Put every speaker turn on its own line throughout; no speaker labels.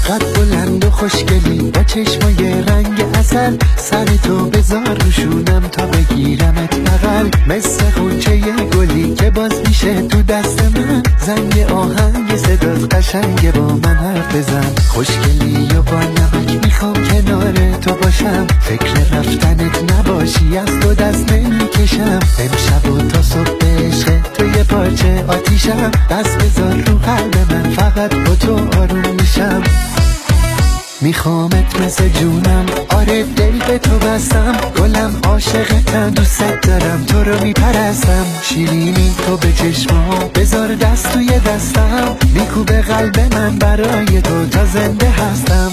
قد بلند و خوشگلی با چشمای رنگ عسل، سر تو بذار روشونم تا بگیرمت بغل. مثل غنچه گلی که باز میشه تو دست من، زنگ آهنگ صدات قشنگه با من حرف بزن. خوشگلی و با نمک میخوام کنار تو باشم، فکر رفتنت نباشی از تو دست نمیکشم. امشب و تا صبح عشق تو یه پارچه آتیشم، دست بذار رو قلب من فقط با تو آروم میشم. میخوامت مثل جونم، آره دل به تو بستم. گلم عاشقتم، دوست دارم تو رو میپرستم. شیرینی تو به چشما بذار دست توی دستم، میکوبه قلب من برای تو تا زنده هستم.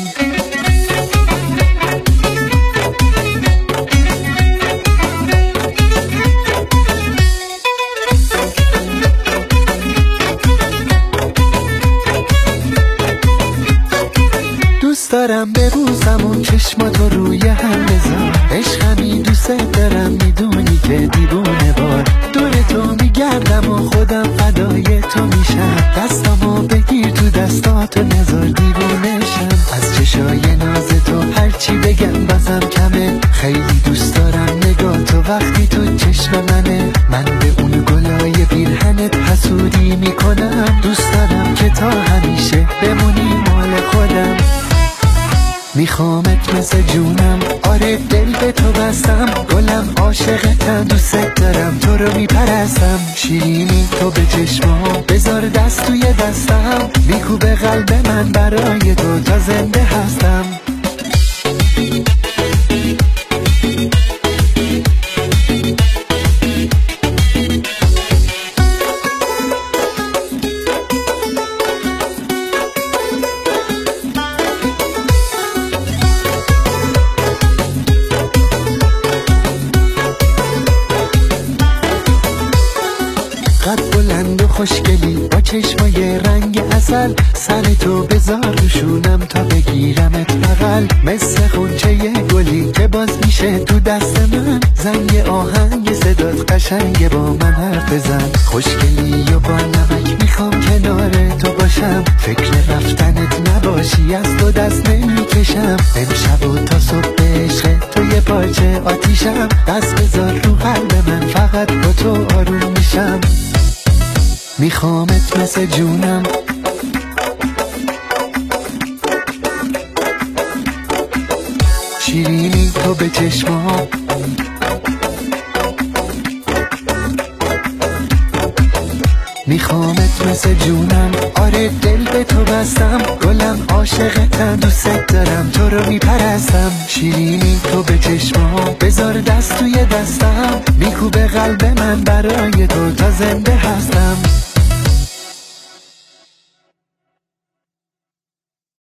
دوست دارم ببوسم اون چشماتو روی هم بذار. عشقمی دوست دارم، میدونی که دیوونه بار. دور تو میگردم و خودم فدای تو میشم. دستامو بگیر تو دستاتو نذار دیوونه شم. از چشای ناز تو هرچی بگم بازم کمه. خیلی دوست دارم نگاه تو وقتی تو چشم منه. من به اون گلای پیرهنت حسودی میکنم. دوست دارم که تا همیشه بمونی مال خودم. میخوامت مثل جونم، آره دل به تو بستم. گلم عاشقتم، دوست دارم تو رو میپرستم. شیرینی تو به چشما بذار دست توی دستم، میکوبه قلب من برای تو تا زنده هستم. قد بلند و خوشگلی با چشمای رنگ عسل، سر تو بذار روشونم تا بگیرمت بغل. مثل غنچه گلی که باز میشه تو دست من، زنگ آهنگ صدات قشنگه با من حرف بزن. خوشگلی و با نمک میخوام کنار تو باشم، فکر رفتنت نباشی از تو دست نمیکشم. امشب و تا صبح عشق تو یه پارچه آتیشم. دست بذار رو قلب من فقط با تو آروم میشم. میخوامت مثل جونم، شیرینی تو به چشما میخوامت مثل جونم، آره دل به تو بستم. گلم عاشقتم، دوست دارم تو رو میپرستم. شیرینی تو به چشما بذار دست توی دستم، میکوبه قلب من برای تو تا زنده هستم.